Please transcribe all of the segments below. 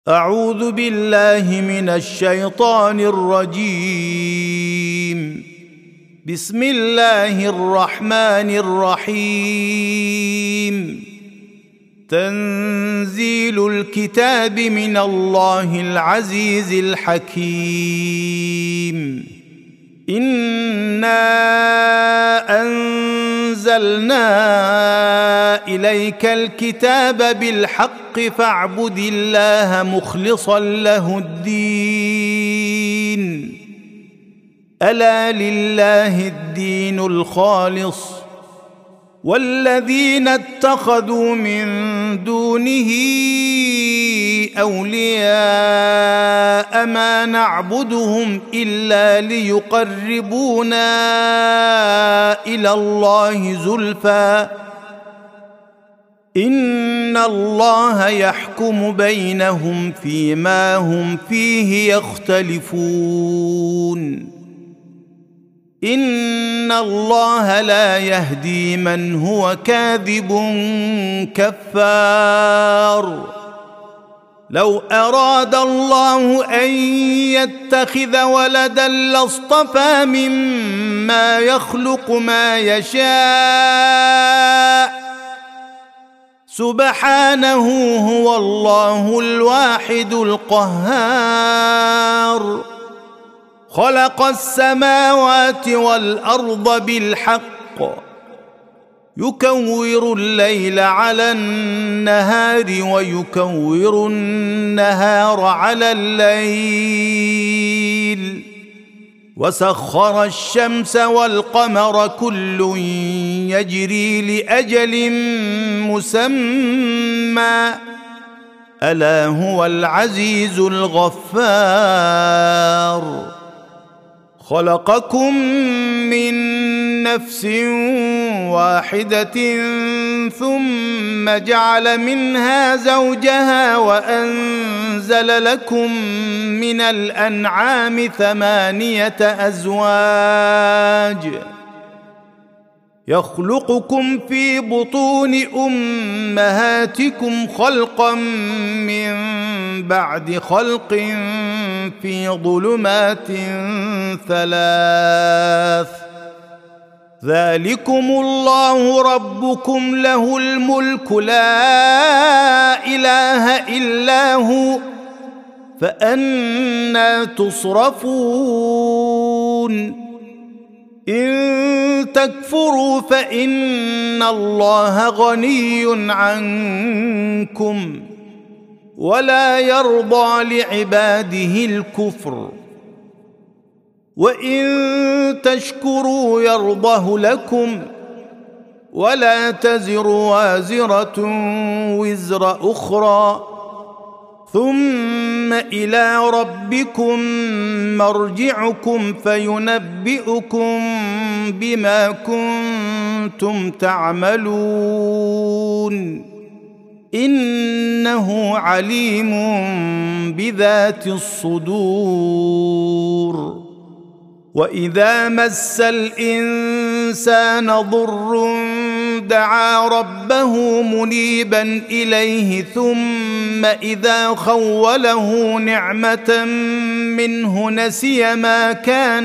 أعوذ بالله من الشيطان الرجيم. بسم الله الرحمن الرحيم. تنزيل الكتاب من الله العزيز الحكيم. إنا أنزلنا إليك الكتاب بالحق فاعبد الله مخلصا له الدين. ألا لله الدين الخالص والذين اتخذوا من دونه أولياء ما نعبدهم إلا ليقربونا إلى الله زلفى إن الله يحكم بينهم فيما هم فيه يختلفون. إن الله لا يهدي من هو كاذب كفار. لو أراد الله أن يتخذ ولدا لاصطفى مما يخلق ما يشاء سبحانه هو الله الواحد القهار. خلق السماوات والأرض بالحق يكور الليل على النهار ويكور النهار على الليل وسخر الشمس والقمر كل يجري لأجل مسمى ألا هو العزيز الغفار. خلقكم من نفس واحدة ثم جعل منها زوجها وأنزل لكم من الأنعام 8 أزواج يخلقكم في بطون أمهاتكم خلقا من بعد خلق في ظلمات 3 ذلكم الله ربكم له الملك لا إله إلا هو فأنى تصرفون. إن تكفروا فإن الله غني عنكم ولا يرضى لعباده الكفر وإن تشكروا يرضه لكم ولا تزر وازرة وزر أخرى ثم إلى ربكم مرجعكم فينبئكم بما كنتم تعملون إنه عليم بذات الصدور. وإذا مس الإنسان ضر دعا ربه منيبا إليه ثم إذا خوله نعمة منه نسي ما كان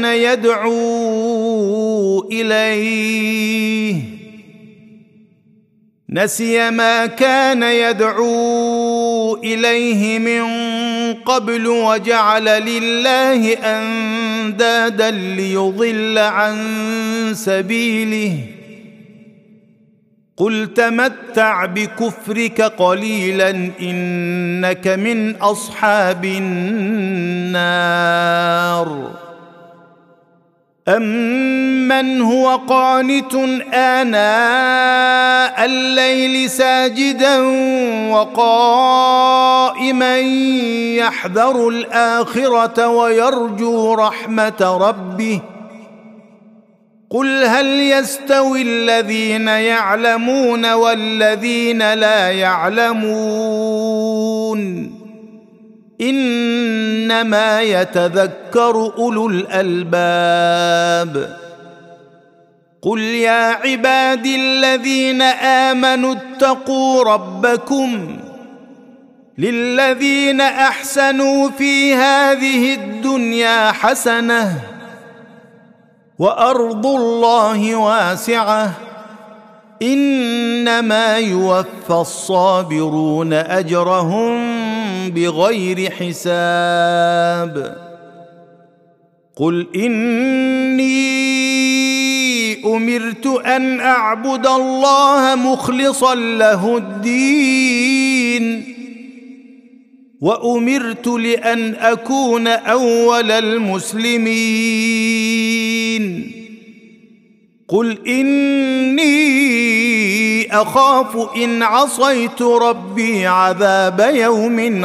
يدعو إليه من قبل وجعل لله أندادا ليضل عن سبيله. قل تمتع بكفرك قليلا إنك من أصحاب النار. أمن هو قانت آناء الليل ساجدا وقائما يحذر الآخرة ويرجو رحمة ربه قل هل يستوي الذين يعلمون والذين لا يعلمون إنما يتذكر أولو الألباب. قل يا عبادي الذين آمنوا اتقوا ربكم للذين احسنوا في هذه الدنيا حسنه وارض الله واسعه انما يوفى الصابرون اجرهم بغير حساب. قل اني امرت ان اعبد الله مخلصا له الدين وامرت لان اكون اول المسلمين. قل اني اخاف ان عصيت ربي عذاب يوم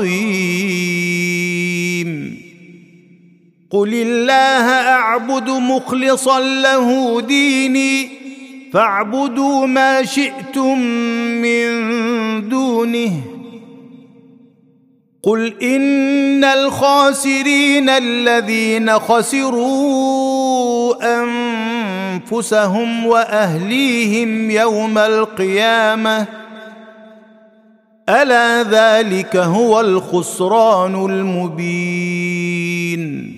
عظيم. قل الله اعبد مخلصا له ديني فاعبدوا ما شئتم من دونه. قل ان الخاسرين الذين خسروا انفسهم واهليهم يوم القيامه الا ذلك هو الخسران المبين.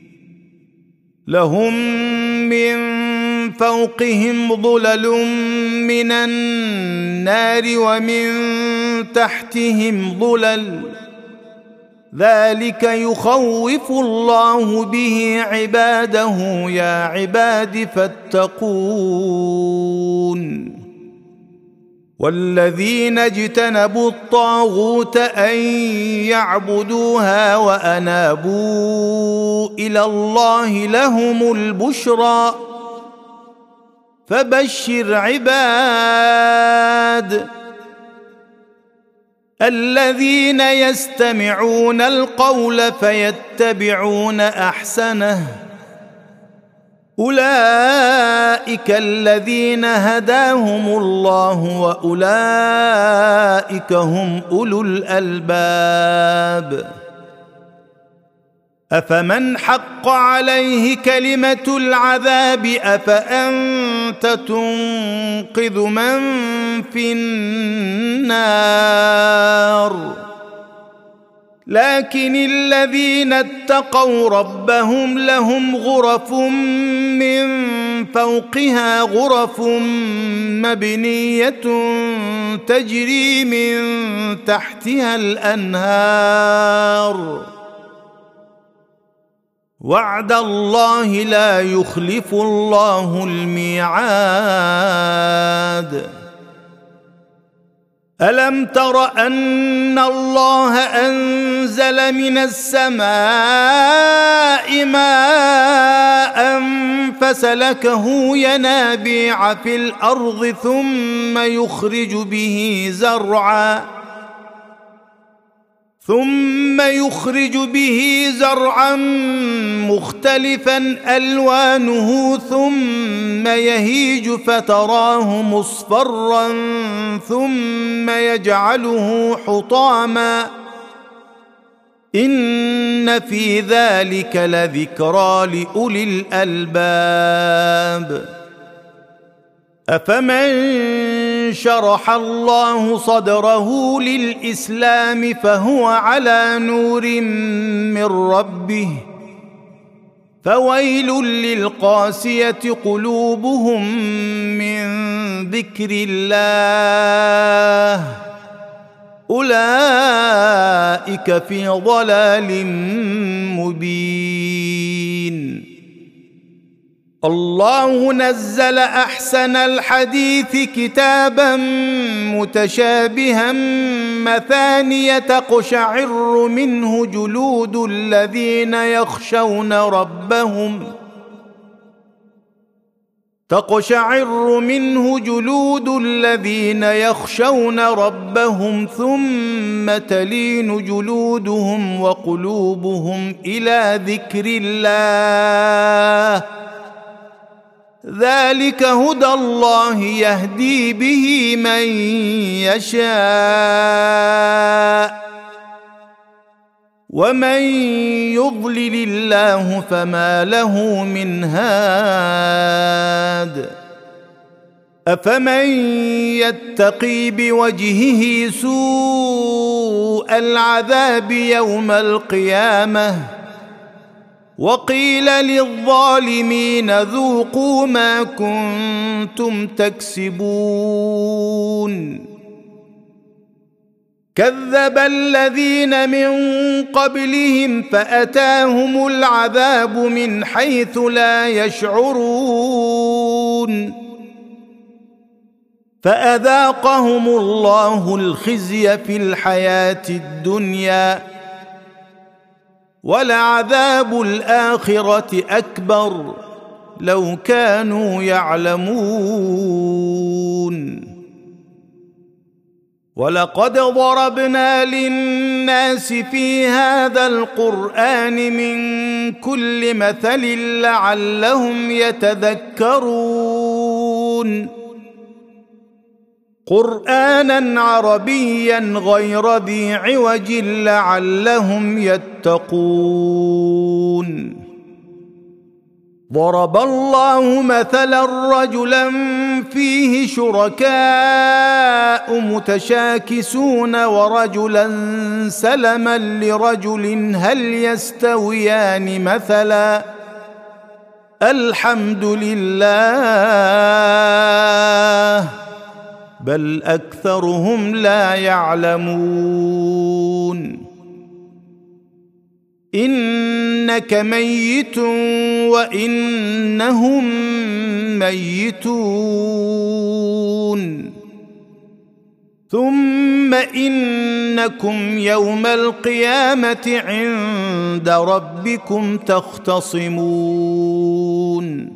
لهم من فوقهم ظلل من النار ومن تحتهم ظلل ذلك يخوف الله به عباده يا عباد فاتقون. والذين اجتنبوا الطاغوت ان يعبدوها وانابوا الى الله لهم البشرى فبشر عباد الذين يستمعون القول فيتبعون احسنه اولئك الذين هداهم الله واولئك هم اولو الالباب. افمن حق عليه كلمه العذاب افانت تنقذ من في النار. لكن الذين اتقوا ربهم لهم غرف من فوقها غرف مبنيه تجري من تحتها الانهار وعد الله لا يخلف الله الميعاد. ألم تر أن الله أنزل من السماء ماء فسلكه ينابيع في الأرض ثم يخرج به زرعا مختلفا ألوانه ثم يهيج فتراه مصفرا ثم يجعله حطاما إن في ذلك لذكرى لأولي الألباب. أفمن شرح الله صدره للإسلام فهو على نور من ربه فويل للقاسية قلوبهم من ذكر الله أولئك في ضلال مبين. الله نزل أحسن الحديث كتابا متشابها مثانية تقشعر منه جلود الذين يخشون ربهم ثم تلين جلودهم وقلوبهم إلى ذكر الله ذلك هدى الله يهدي به من يشاء ومن يضلل الله فما له من هاد. أفمن يتقي بوجهه سوء سوء العذاب يوم القيامة وقيل للظالمين ذوقوا ما كنتم تكسبون كذب الذين من قبلهم فأتاهم العذاب من حيث لا يشعرون فأذاقهم الله الخزي في الحياة الدنيا ولعذاب الآخرة أكبر لو كانوا يعلمون ولقد ضربنا للناس في هذا القرآن من كل مثل لعلهم يتذكرون قرآنا عربيا غير ذي عوج لعلهم يتقون ضرب الله مثلا رجلا فيه شركاء متشاكسون ورجلا سلما لرجل هل يستويان مثلا الحمد لله بل أكثرهم لا يعلمون إنك ميت وإنهم ميتون ثم إنكم يوم القيامة عند ربكم تختصمون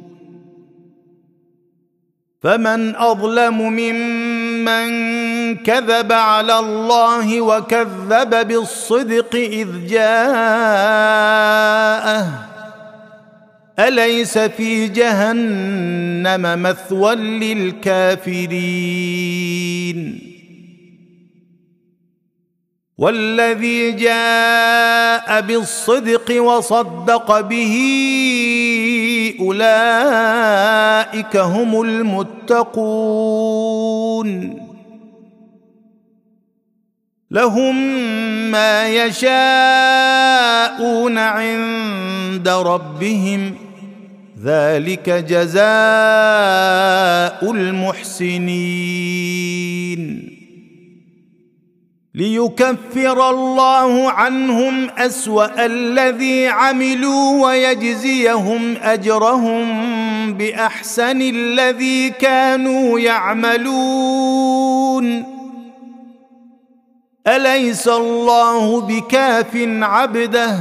فمن أظلم ممن كذب على الله وكذب بالصدق إذ جاءه أليس في جهنم مثوى للكافرين والذي جاء بالصدق وصدق به أولئك هم المتقون لهم ما يشاءون عند ربهم ذلك جزاء المحسنين ليكفر الله عنهم أسوأ الذي عملوا ويجزيهم أجرهم بأحسن الذي كانوا يعملون أليس الله بكاف عبده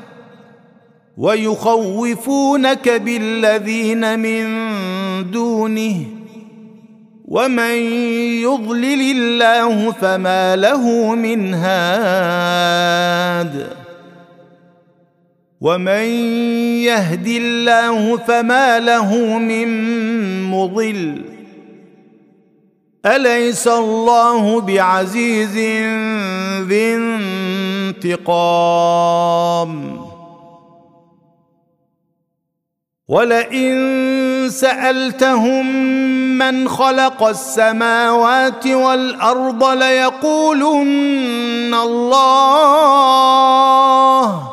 ويخوفونك بالذين من دونه ومن يضلل الله فما له من هاد ومن يهد الله فما له من مضل أليس الله بعزيز ذي انتقام ولئن سألتهم من خلق السماوات والأرض ليقولن الله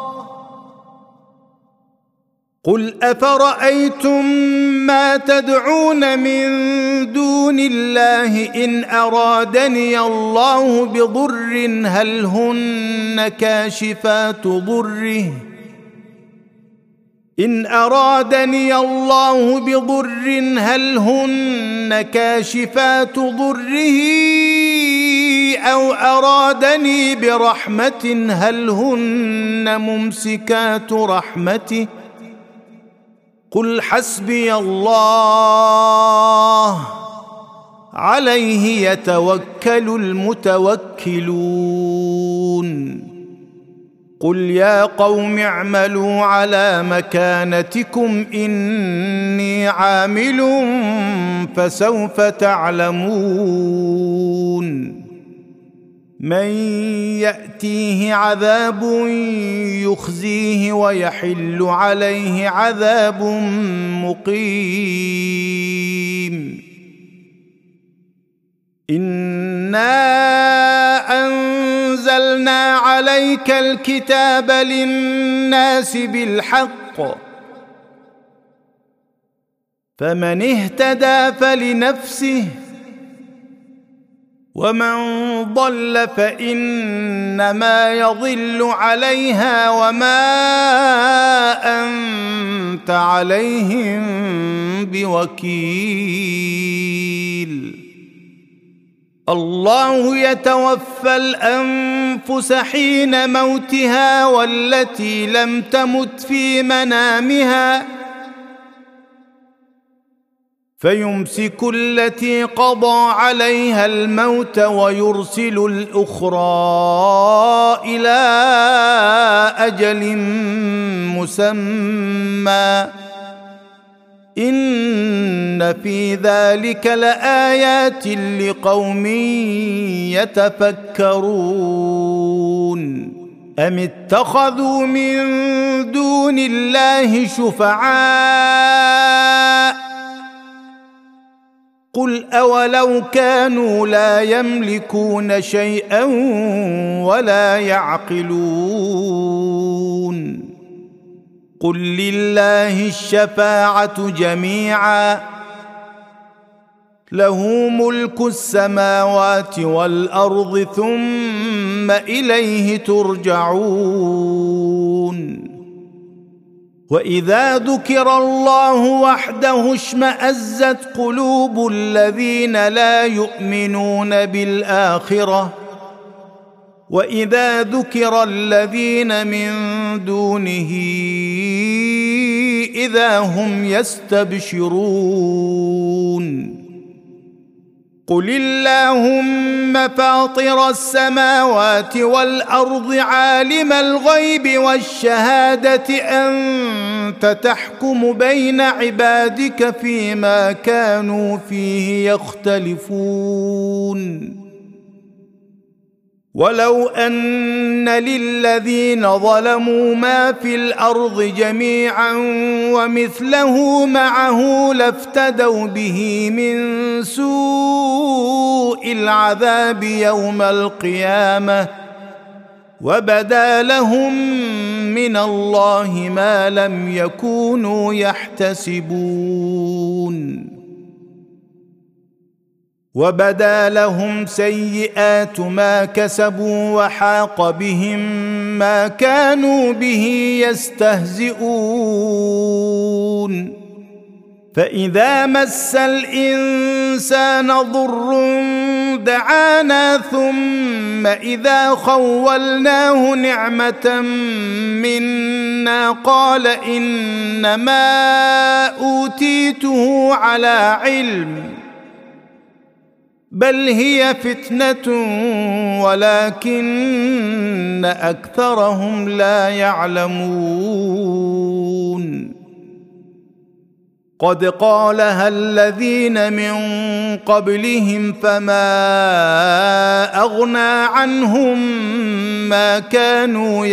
قل أفرأيتم ما تدعون من دون الله إن أرادني الله بضر هل هن كاشفات ضره إن أرادني الله بضر هل هن كاشفات ضره أو أرادني برحمة هل هن ممسكات رحمته قل حسبي الله عليه يتوكل المتوكلون قل يا قوم اعملوا على مكانتكم إني عامل فسوف تعلمون من يأتيه عذاب يخزيه ويحل عليه عذاب مقيم إنا أنزلنا عليك الكتاب للناس بالحق فمن اهتدى فلنفسه ومن ضل فإنما يضل عليها وما أنت عليهم بوكيل. الله يتوفى الأنفس حين موتها والتي لم تمت في منامها فيمسك التي قضى عليها الموت ويرسل الأخرى إلى أجل مسمى إن في ذلك لآيات لقوم يتفكرون. أم اتخذوا من دون الله شفعاء قل أولو كانوا لا يملكون شيئا ولا يعقلون قل لله الشفاعة جميعا له ملك السماوات والأرض ثم إليه ترجعون. وإذا ذكر الله وحده اشمأزت قلوب الذين لا يؤمنون بالآخرة وإذا ذكر الذين من دونه إذا هم يستبشرون. قل اللهم فاطر السماوات والأرض عالم الغيب والشهادة أنت تحكم بين عبادك فيما كانوا فيه يختلفون. ولو أن للذين ظلموا ما في الأرض جميعا ومثله معه لافتدوا به من سوء العذاب يوم القيامة وبدا لهم من الله ما لم يكونوا يحتسبون. وبدا لهم سيئات ما كسبوا وحاق بهم ما كانوا به يستهزئون. فإذا مس الإنسان ضر دعانا ثم إذا خولناه نعمة منا قال إنما أوتيته على علم بل هي فتنة ولكن أكثرهم لا يعلمون. قد قالها الذين من قبلهم فما أغنى عنهم ما كانوا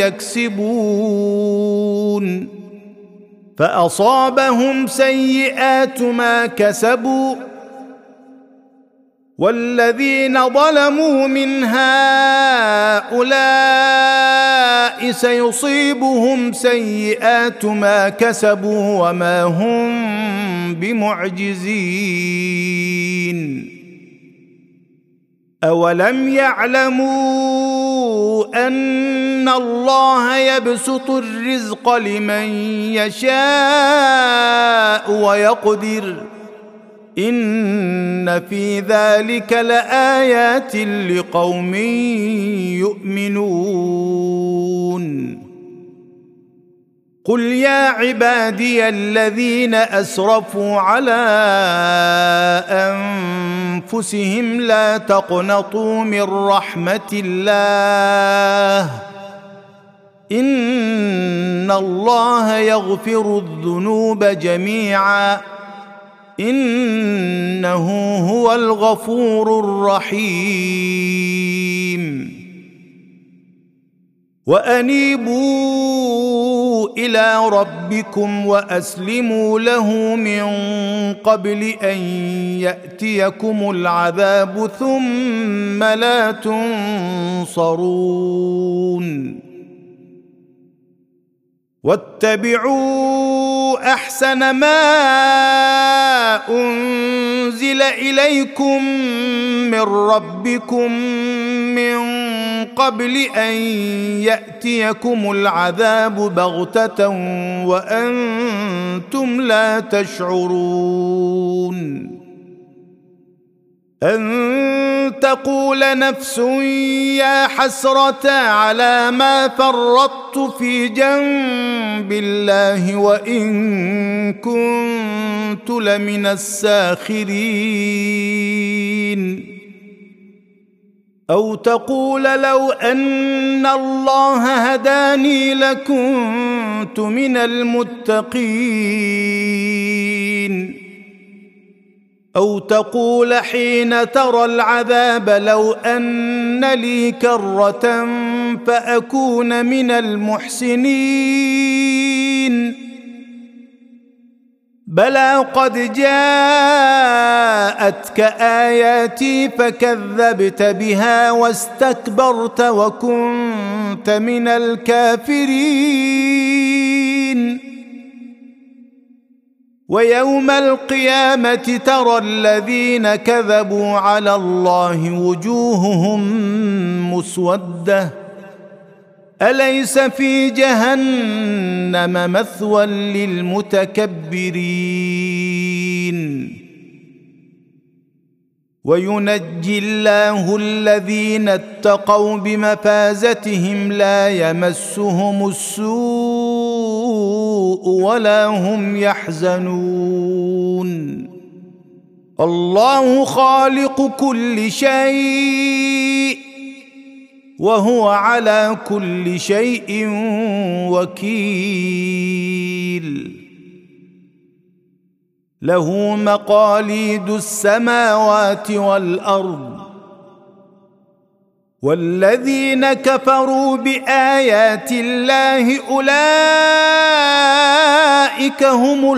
يكسبون فأصابهم سيئات ما كسبوا والذين ظلموا من هؤلاء سيصيبهم سيئات ما كسبوا وما هم بمعجزين. أولم يعلموا أن الله يبسط الرزق لمن يشاء ويقدر إن في ذلك لآيات لقوم يؤمنون. قل يا عبادي الذين أسرفوا على أنفسهم لا تقنطوا من رحمة الله إن الله يغفر الذنوب جميعا إنه هو الغفور الرحيم. وأنيبوا إلى ربكم وأسلموا له من قبل أن يأتيكم العذاب ثم لا تنصرون واتبعوا أحسن ما أنزل إليكم من ربكم من قبل أن يأتيكم العذاب بغتة وأنتم لا تشعرون أن تقول نفس يا حسرة على ما فرطت في جنب الله وإن كنت لمن الساخرين أو تقول لو أن الله هداني لكنت من المتقين أو تقول حين ترى العذاب لو أن لي كرة فأكون من المحسنين بلى قد جاءتك آياتي فكذبت بها واستكبرت وكنت من الكافرين ويوم القيامة ترى الذين كذبوا على الله وجوههم مسودة أليس في جهنم مثوى للمتكبرين وينجي الله الذين اتقوا بمفازتهم لا يمسهم السوء ولا هم يحزنون الله خالق كل شيء وهو على كل شيء وكيل له مقاليد السماوات والأرض والذين كفروا بآيات الله أولئك هم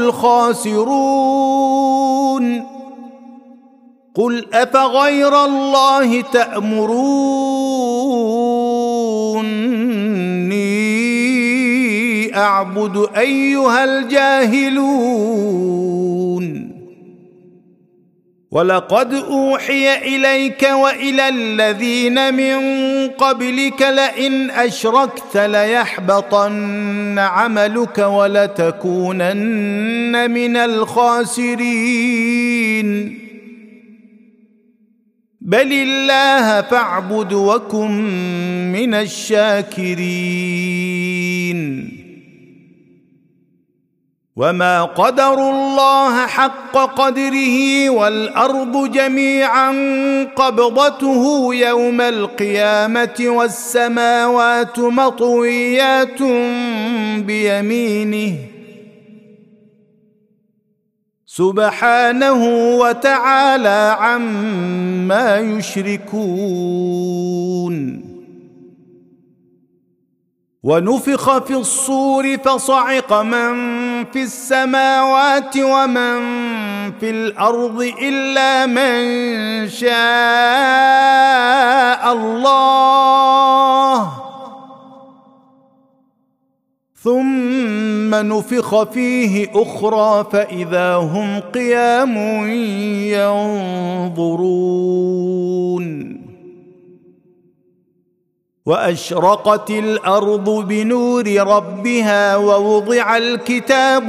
الخاسرون قل أفغير الله تأمروني أعبد أيها الجاهلون ولقد أوحي إليك وإلى الذين من قبلك لئن أشركت ليحبطن عملك ولتكونن من الخاسرين بل الله فاعبد وكن من الشاكرين وما قدروا الله حق قدره والأرض جميعا قبضته يوم القيامة والسماوات مطويات بيمينه سبحانه وتعالى عما يشركون ونفخ في الصور فصعق من في السماوات ومن في الأرض إلا من شاء الله ثم نفخ فيه أخرى فإذا هم قيام ينظرون وأشرقت الأرض بنور ربها ووضع الكتاب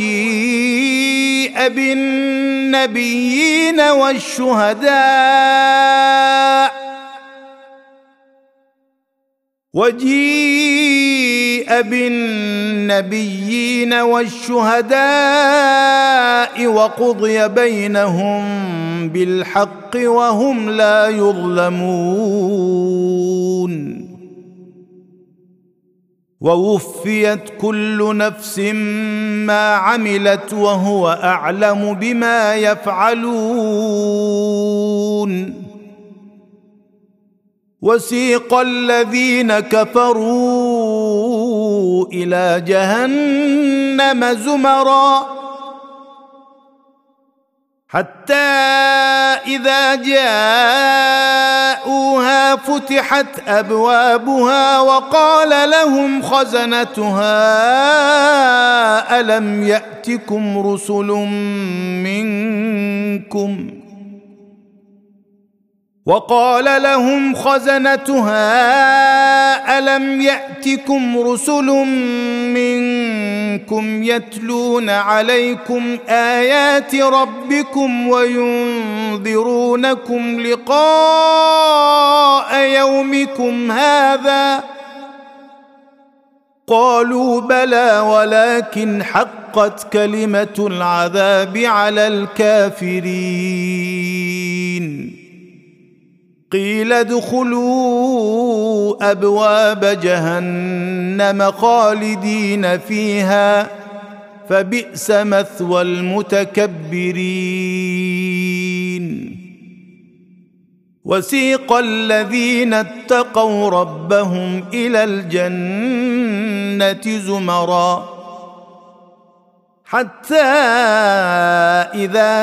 وجيء بالنبيين والشهداء وقضي بينهم بالحق وهم لا يظلمون ووفيت كل نفس ما عملت وهو أعلم بما يفعلون وسيق الذين كفروا إلى جهنم زمرا حتى إذا جاءوها فتحت أبوابها وقال لهم خزنتها ألم يأتكم رسل منكم يتلون عليكم آيات ربكم وينذرونكم لقاء يومكم هذا قالوا بلى ولكن حقت كلمة العذاب على الكافرين قيل ادخلوا أبواب جهنم خالدين فيها فبئس مثوى المتكبرين وسيق الذين اتقوا ربهم إلى الجنة زمرا حتى إذا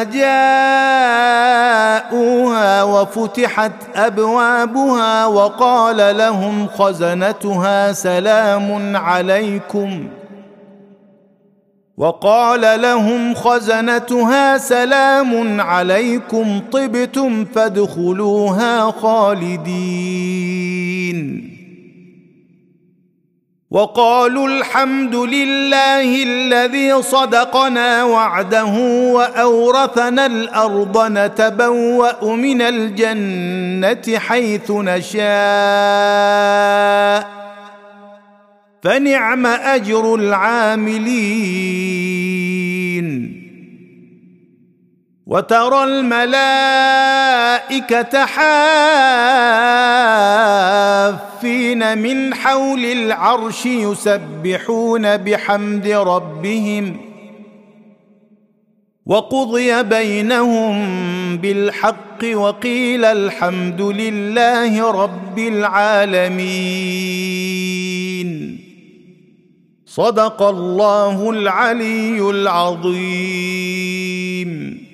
جاءوها وفتحت أبوابها وقال لهم خزنتها سلام عليكم طبتم فادخلوها خالدين وقالوا الحمد لله الذي صدقنا وعده وأورثنا الأرض نتبوأ من الجنة حيث نشاء فنعم أجر العاملين وترى الملائكة حافين من حول العرش يسبحون بحمد ربهم وقضي بينهم بالحق وقيل الحمد لله رب العالمين صدق الله العلي العظيم.